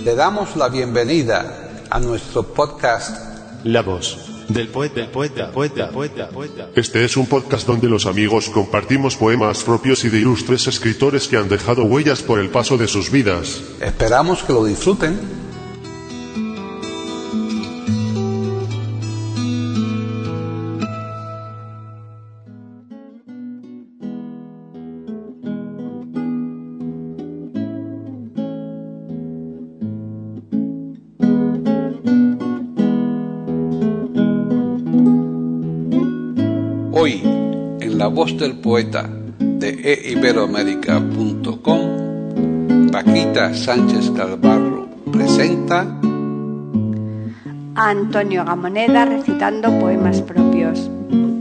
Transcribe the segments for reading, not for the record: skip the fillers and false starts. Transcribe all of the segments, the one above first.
Le damos la bienvenida a nuestro podcast La voz del poeta. Este es un podcast donde los amigos compartimos poemas propios y de ilustres escritores que han dejado huellas por el paso de sus vidas. Esperamos que lo disfruten. Hoy, en La Voz del Poeta de eiberoamerica.com, Paquita Sánchez Calvarro presenta a Antonio Gamoneda recitando poemas propios.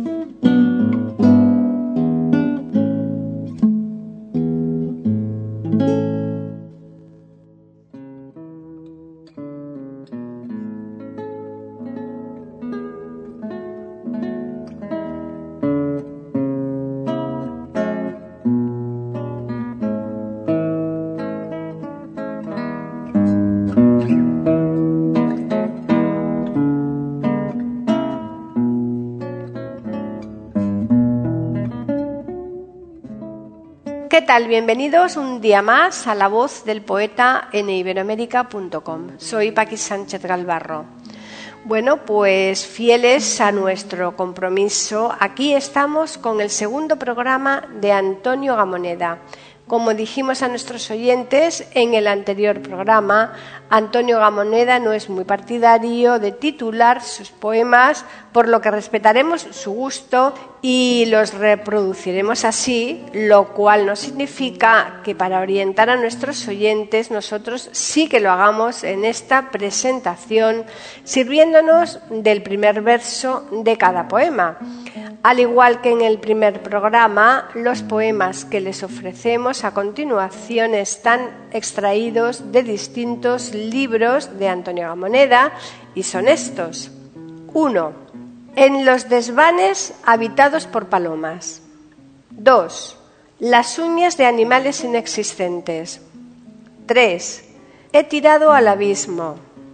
¿Qué tal? Bienvenidos un día más a La Voz del Poeta en eiberoamerica.com. Soy Paqui Sánchez Galvarro. Bueno, pues fieles a nuestro compromiso, aquí estamos con el segundo programa de Antonio Gamoneda. Como dijimos a nuestros oyentes en el anterior programa, Antonio Gamoneda no es muy partidario de titular sus poemas, por lo que respetaremos su gusto y los reproduciremos así, lo cual no significa que para orientar a nuestros oyentes nosotros sí que lo hagamos en esta presentación, sirviéndonos del primer verso de cada poema. Al igual que en el primer programa, los poemas que les ofrecemos a continuación están extraídos de distintos libros de Antonio Gamoneda y son estos. 1. En los desvanes habitados por palomas. 2. Las uñas de animales inexistentes. 3. He tirado al abismo.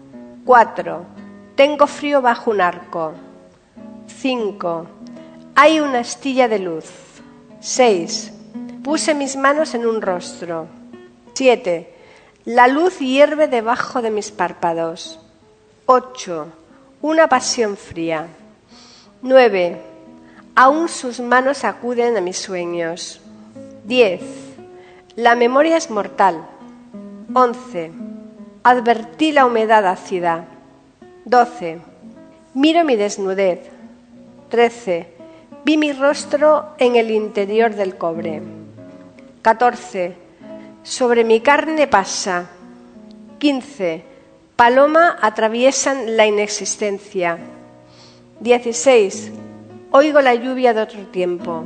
4. Tengo frío bajo un arco. 5. Hay una astilla de luz. 6. Puse mis manos en un rostro. 7. La luz hierve debajo de mis párpados. 8. Una pasión fría. 9. Aún sus manos acuden a mis sueños. 10. La memoria es mortal. 11. Advertí la humedad ácida. 12. Miro mi desnudez. 13. Vi mi rostro en el interior del cobre. 14. Sobre mi carne pasa. 15. Paloma atraviesan la inexistencia. 16. Oigo la lluvia de otro tiempo.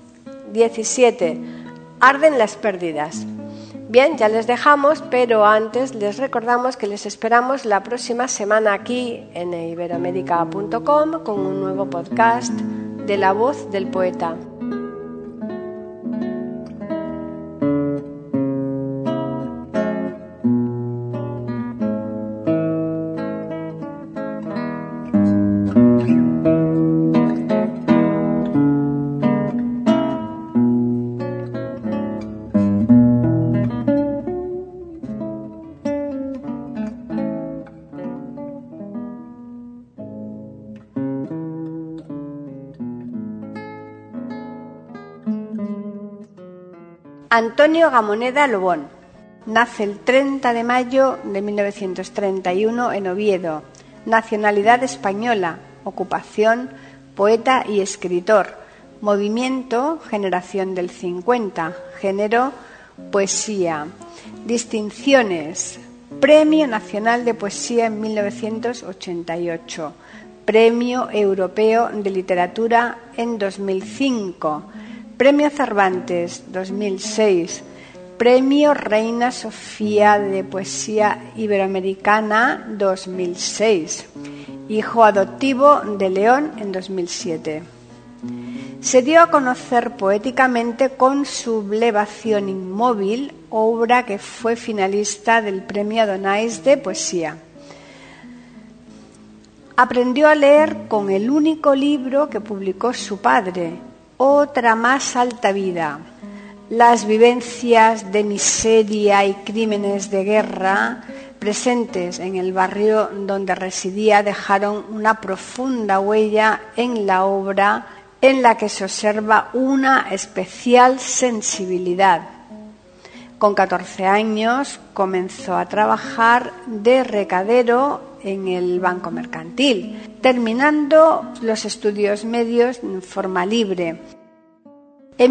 17. Arden las pérdidas. Bien, ya les dejamos, pero antes les recordamos que les esperamos la próxima semana aquí en eiberoamerica.com con un nuevo podcast de La Voz del Poeta. Antonio Gamoneda Lobón nace el 30 de mayo de 1931 en Oviedo, nacionalidad española, ocupación, poeta y escritor, movimiento, generación del 50, género, poesía, distinciones, Premio Nacional de Poesía en 1988, Premio Europeo de Literatura en 2005, Premio Cervantes 2006, Premio Reina Sofía de Poesía Iberoamericana 2006, hijo adoptivo de León en 2007. Se dio a conocer poéticamente con Sublevación inmóvil, obra que fue finalista del Premio Adonais de Poesía. Aprendió a leer con el único libro que publicó su padre, Otra más alta vida. Las vivencias de miseria y crímenes de guerra presentes en el barrio donde residía dejaron una profunda huella en la obra, en la que se observa una especial sensibilidad. Con 14 años comenzó a trabajar de recadero en el Banco Mercantil, terminando los estudios medios en forma libre. En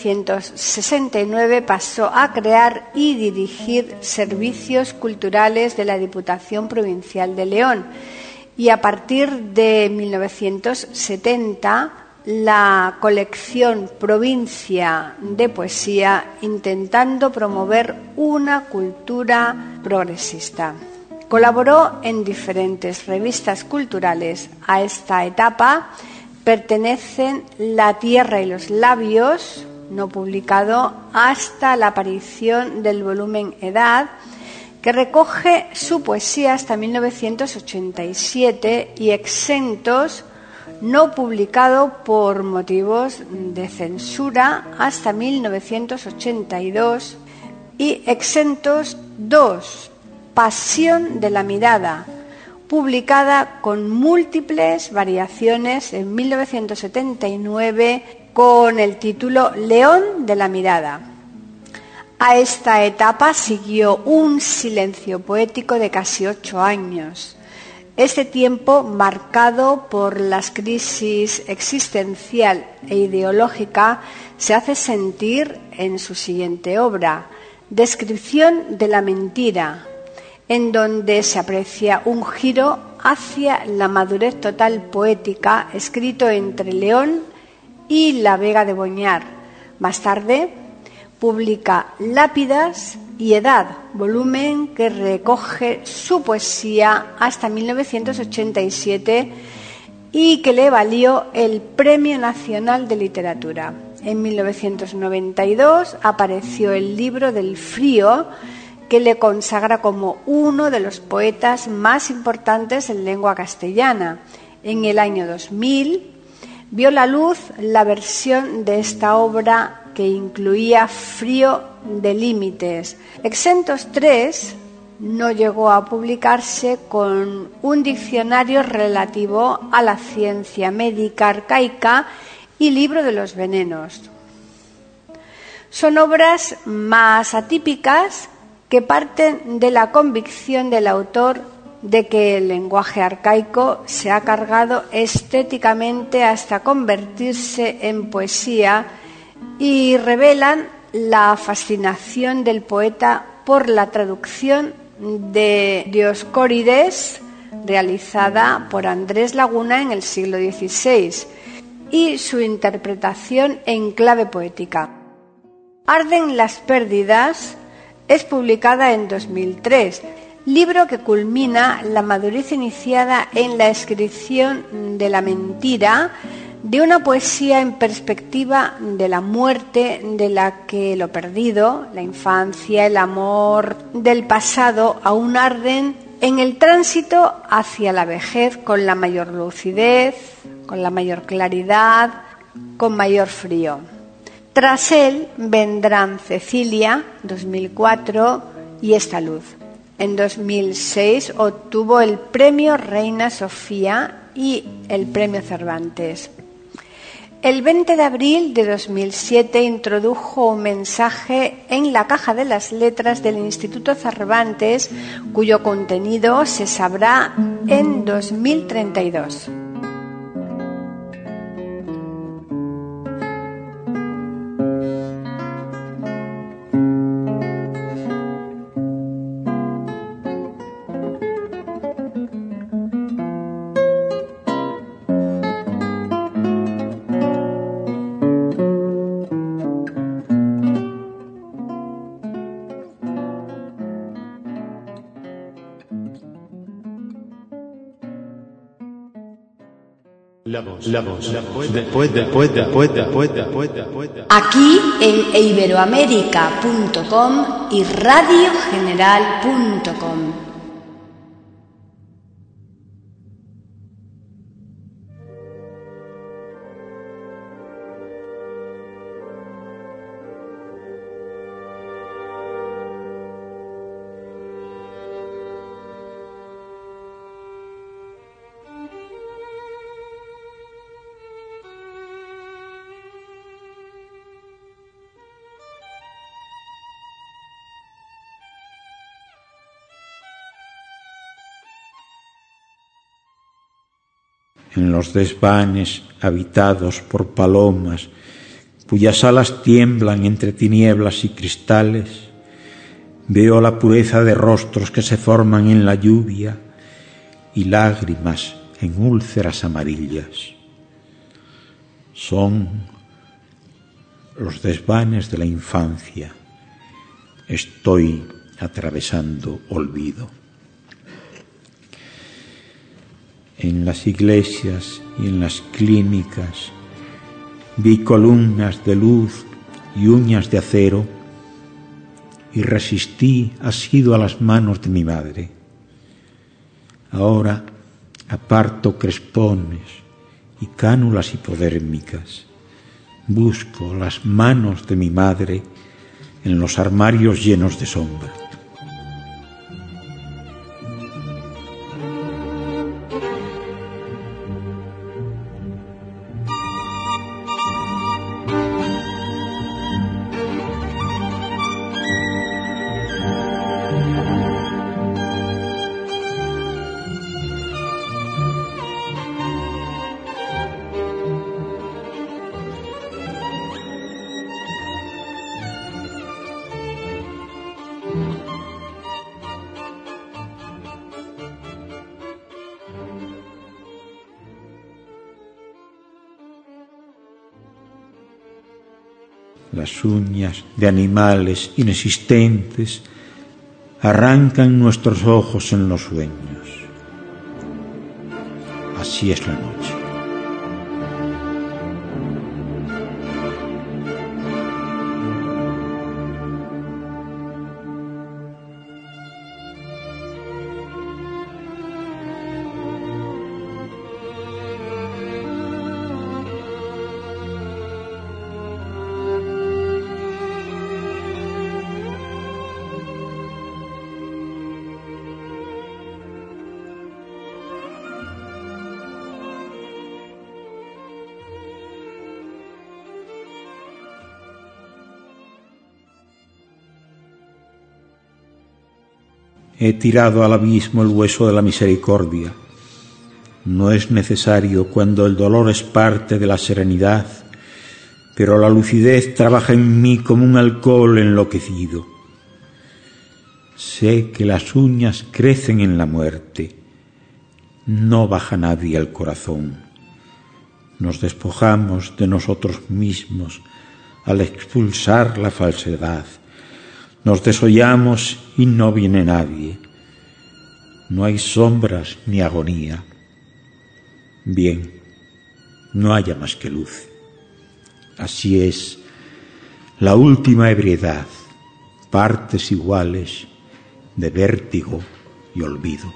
1969 pasó a crear y dirigir servicios culturales de la Diputación Provincial de León y a partir de 1970 la colección Provincia de Poesía, intentando promover una cultura progresista. Colaboró en diferentes revistas culturales. A esta etapa pertenecen La Tierra y los Labios, no publicado hasta la aparición del volumen Edad, que recoge su poesía hasta 1987, y Exentos, no publicado por motivos de censura hasta 1982, y Exentos II, Pasión de la mirada, publicada con múltiples variaciones en 1979 con el título León de la mirada. A esta etapa siguió un silencio poético de casi 8 años. Este tiempo, marcado por las crisis existencial e ideológica, se hace sentir en su siguiente obra, Descripción de la mentira, en donde se aprecia un giro hacia la madurez total poética, escrito entre León y la Vega de Boñar. Más tarde publica Lápidas y Edad, volumen que recoge su poesía hasta 1987 y que le valió el Premio Nacional de Literatura. En 1992 apareció el libro del Frío, que le consagra como uno de los poetas más importantes en lengua castellana. En el año 2000 vio la luz la versión de esta obra que incluía Frío de límites. Exentos III no llegó a publicarse, con un diccionario relativo a la ciencia médica arcaica y libro de los venenos. Son obras más atípicas que parten de la convicción del autor de que el lenguaje arcaico se ha cargado estéticamente hasta convertirse en poesía, y revelan la fascinación del poeta por la traducción de Dioscórides, realizada por Andrés Laguna en el siglo XVI, y su interpretación en clave poética. Arden las pérdidas es publicada en 2003, libro que culmina la madurez iniciada en la escripción de la mentira, de una poesía en perspectiva de la muerte, de la que lo perdido, la infancia, el amor del pasado aún arden en el tránsito hacia la vejez con la mayor lucidez, con la mayor claridad, con mayor frío. Tras él vendrán Cecilia, 2004, y Esta luz. En 2006 obtuvo el Premio Reina Sofía y el Premio Cervantes. El 20 de abril de 2007 introdujo un mensaje en la caja de las letras del Instituto Cervantes, cuyo contenido se sabrá en 2032. del poeta. Aquí en iberoamerica.com y radiogeneral.com. En los desvanes habitados por palomas, cuyas alas tiemblan entre tinieblas y cristales, veo la pureza de rostros que se forman en la lluvia y lágrimas en úlceras amarillas. Son los desvanes de la infancia. Estoy atravesando olvido. En las iglesias y en las clínicas vi columnas de luz y uñas de acero y resistí asido a las manos de mi madre. Ahora aparto crespones y cánulas hipodérmicas. Busco las manos de mi madre en los armarios llenos de sombra. Las uñas de animales inexistentes arrancan nuestros ojos en los sueños. Así es la noche. He tirado al abismo el hueso de la misericordia. No es necesario cuando el dolor es parte de la serenidad, pero la lucidez trabaja en mí como un alcohol enloquecido. Sé que las uñas crecen en la muerte. No baja nadie al corazón. Nos despojamos de nosotros mismos al expulsar la falsedad. Nos desollamos y no viene nadie. No hay sombras ni agonía. Bien, no haya más que luz. Así es la última ebriedad, partes iguales de vértigo y olvido.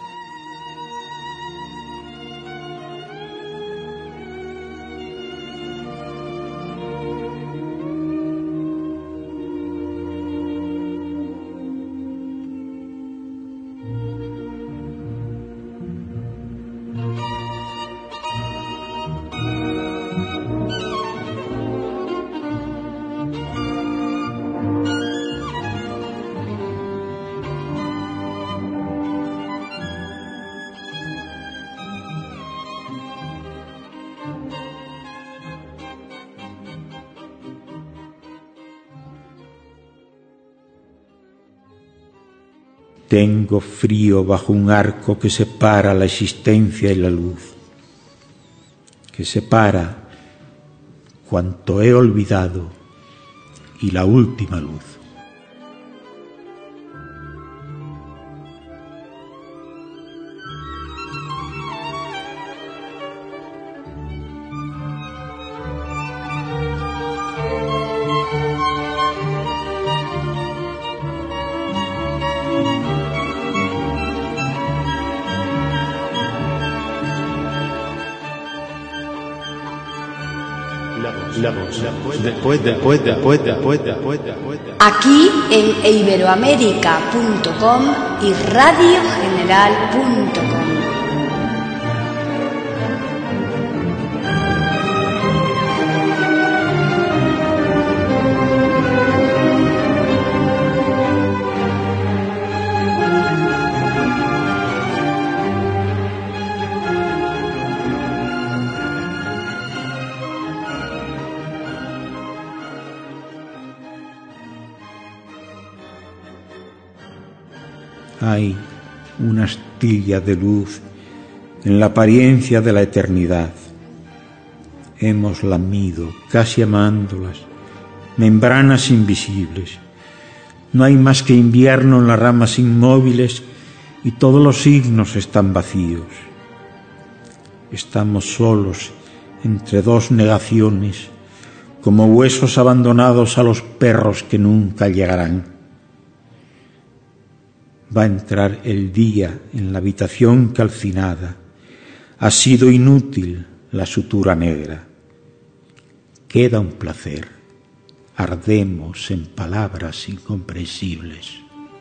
Tengo frío bajo un arco que separa la existencia y la luz, que separa cuanto he olvidado y la última luz. del poeta. Aquí en iberoamerica.com y radiogeneral.com. Hay una astilla de luz en la apariencia de la eternidad. Hemos lamido, casi amándolas, membranas invisibles. No hay más que invierno en las ramas inmóviles y todos los signos están vacíos. Estamos solos entre dos negaciones, como huesos abandonados a los perros que nunca llegarán. Va a entrar el día en la habitación calcinada. Ha sido inútil la sutura negra. Queda un placer. Ardemos en palabras incomprensibles.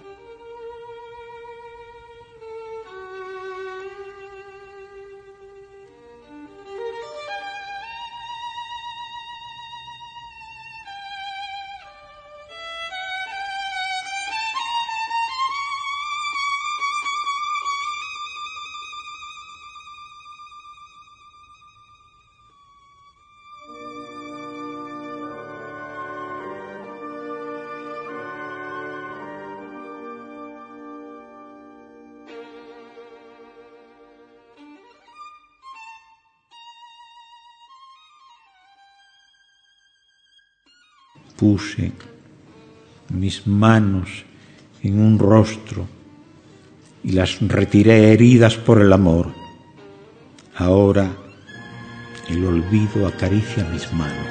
Puse mis manos en un rostro y las retiré heridas por el amor. Ahora el olvido acaricia mis manos.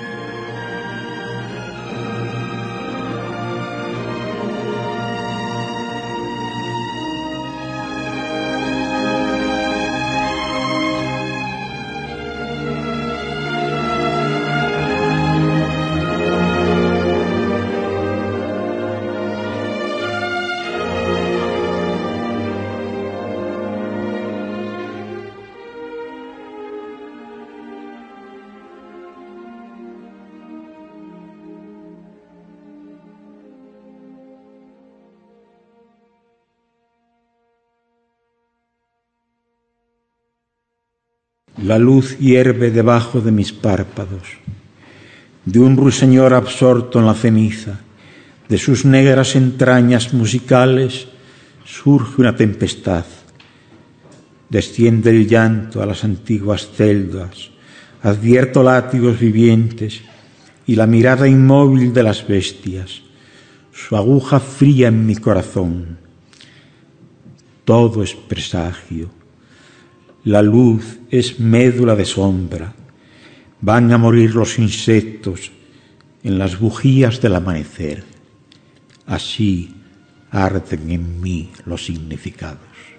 La luz hierve debajo de mis párpados. De un ruiseñor absorto en la ceniza, de sus negras entrañas musicales, surge una tempestad. Desciende el llanto a las antiguas celdas, advierto látigos vivientes y la mirada inmóvil de las bestias, su aguja fría en mi corazón. Todo es presagio. La luz es médula de sombra. Van a morir los insectos en las bujías del amanecer. Así arden en mí los significados.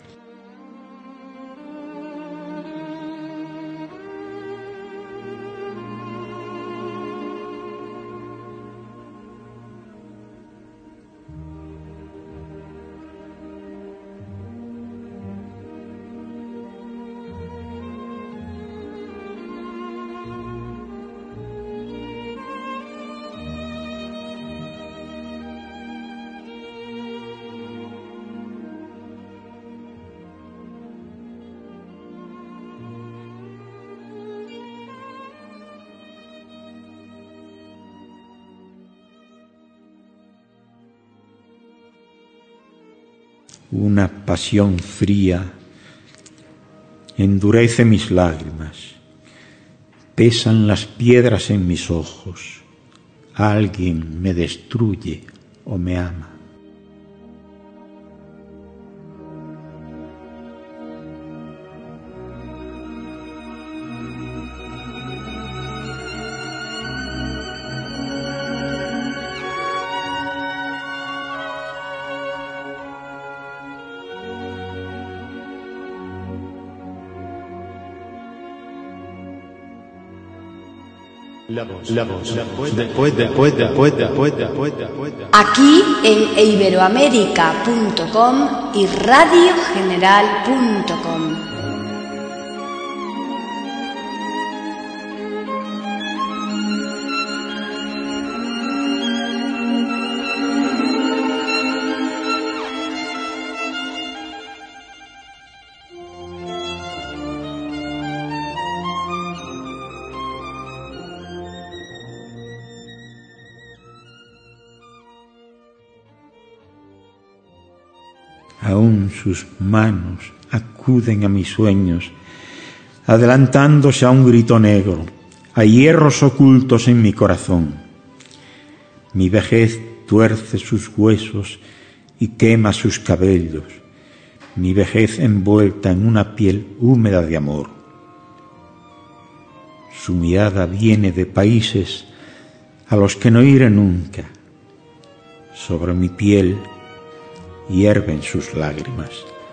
Una pasión fría endurece mis lágrimas. Pesan las piedras en mis ojos. Alguien me destruye o me ama. Aquí en iberoamerica.com y radiogeneral.com. Aún sus manos acuden a mis sueños, adelantándose a un grito negro, a hierros ocultos en mi corazón. Mi vejez tuerce sus huesos y quema sus cabellos, mi vejez envuelta en una piel húmeda de amor. Su mirada viene de países a los que no iré nunca. Sobre mi piel hierven sus lágrimas.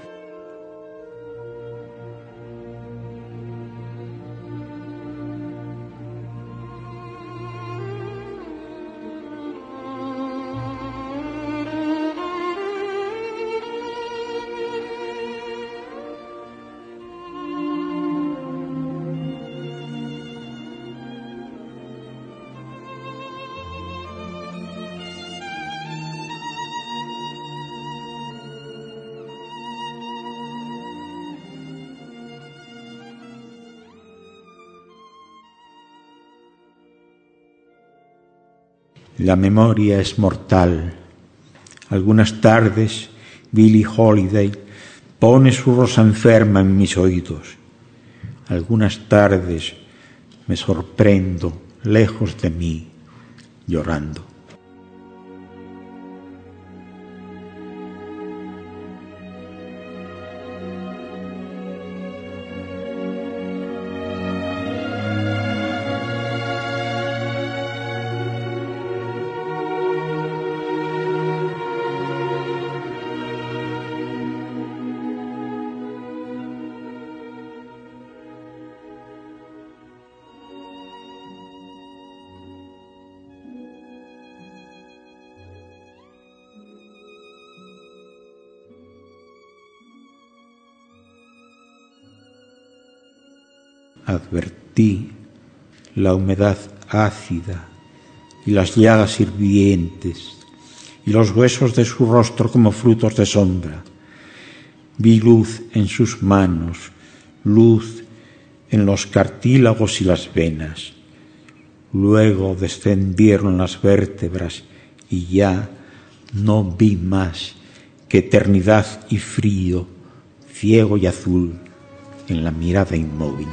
La memoria es mortal. Algunas tardes Billie Holiday pone su rosa enferma en mis oídos. Algunas tardes me sorprendo lejos de mí, llorando. Advertí la humedad ácida y las llagas hirvientes y los huesos de su rostro como frutos de sombra. Vi luz en sus manos, luz en los cartílagos y las venas. Luego descendieron las vértebras y ya no vi más que eternidad y frío, ciego y azul en la mirada inmóvil.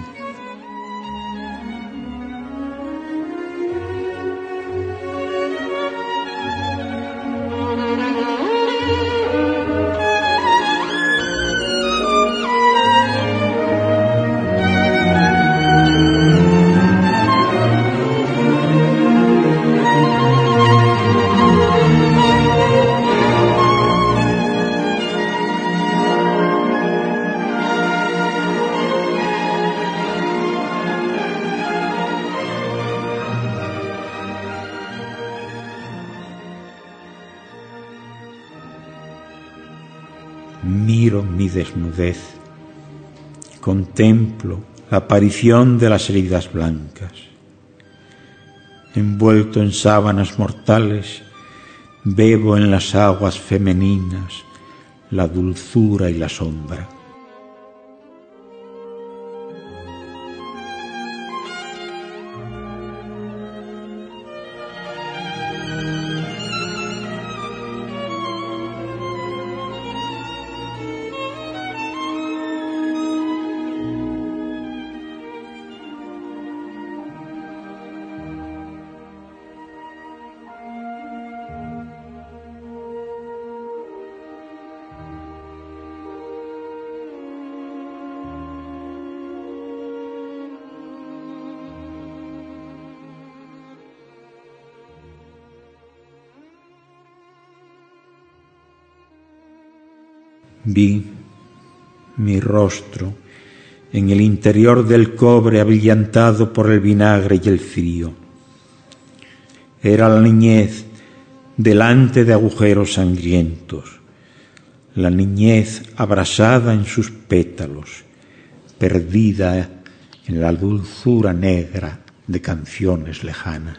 Miro mi desnudez, contemplo la aparición de las heridas blancas. Envuelto en sábanas mortales, bebo en las aguas femeninas la dulzura y la sombra. Vi mi rostro en el interior del cobre abrillantado por el vinagre y el frío. Era la niñez delante de agujeros sangrientos, la niñez abrasada en sus pétalos, perdida en la dulzura negra de canciones lejanas.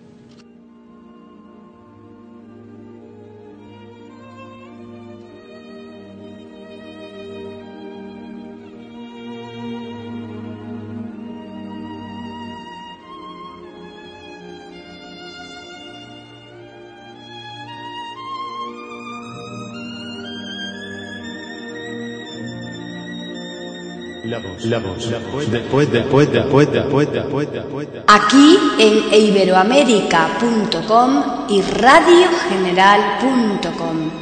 Aquí en iberoamerica.com y radiogeneral.com.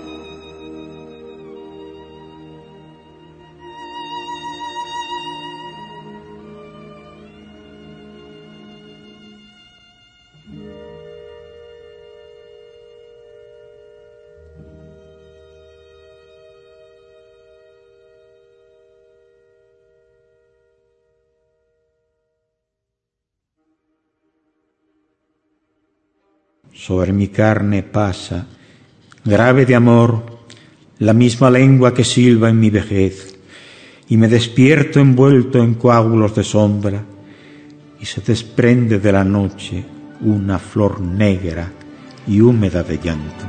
Sobre mi carne pasa, grave de amor, la misma lengua que silba en mi vejez, y me despierto envuelto en coágulos de sombra, y se desprende de la noche una flor negra y húmeda de llanto.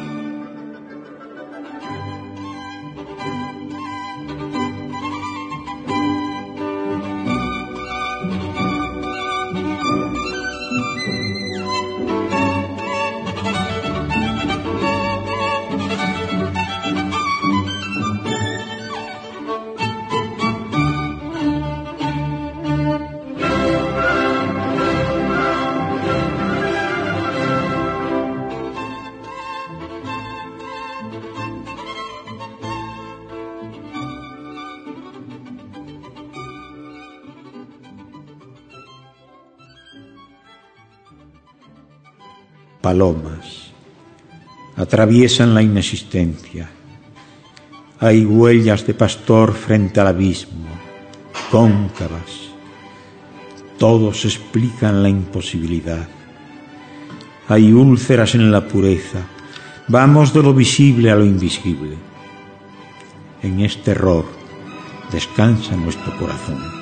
Palomas atraviesan la inexistencia. Hay huellas de pastor frente al abismo, cóncavas. Todos explican la imposibilidad. Hay úlceras en la pureza. Vamos de lo visible a lo invisible. En este error descansa nuestro corazón.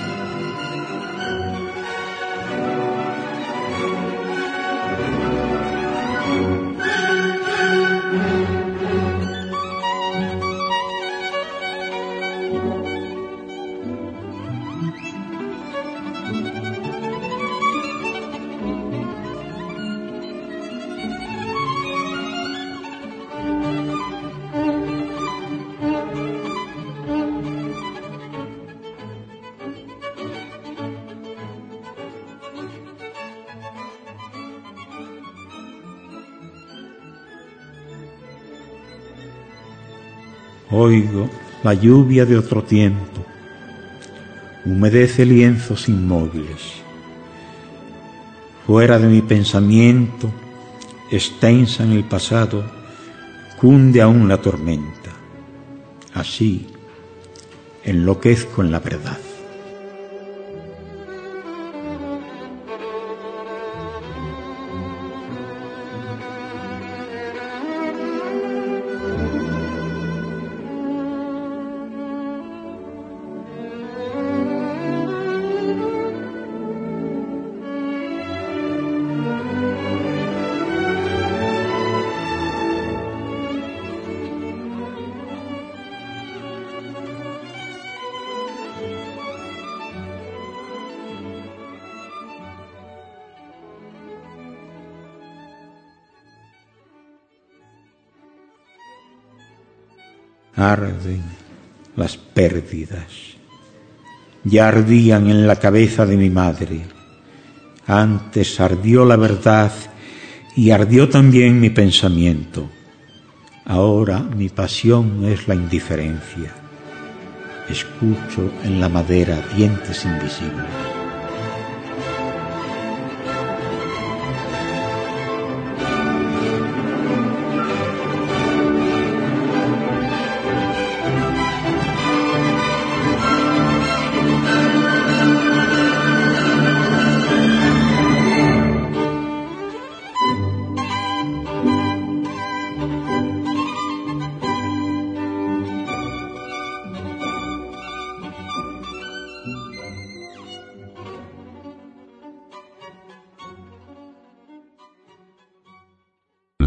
Oigo la lluvia de otro tiempo, humedece lienzos inmóviles. Fuera de mi pensamiento, extensa en el pasado, cunde aún la tormenta. Así enloquezco en la verdad. Arden las pérdidas, ya ardían en la cabeza de mi madre. Antes ardió la verdad y ardió también mi pensamiento. Ahora mi pasión es la indiferencia. Escucho en la madera dientes invisibles.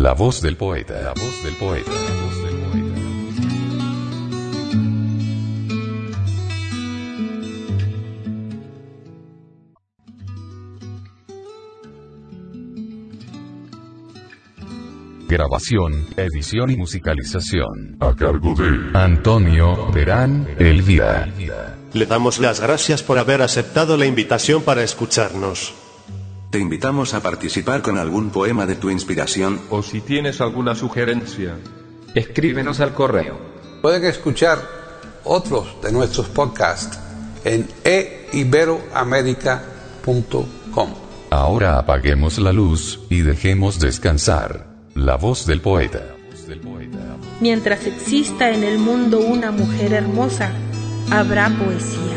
La voz del poeta. La voz del poeta. La voz del poeta. Grabación, edición y musicalización. A cargo de Antonio Terán Elvira. Le damos las gracias por haber aceptado la invitación para escucharnos. Te invitamos a participar con algún poema de tu inspiración. O si tienes alguna sugerencia, escríbenos al correo. Pueden escuchar otros de nuestros podcasts en eiberoamerica.com. Ahora apaguemos la luz y dejemos descansar la voz del poeta. Mientras exista en el mundo una mujer hermosa, habrá poesía.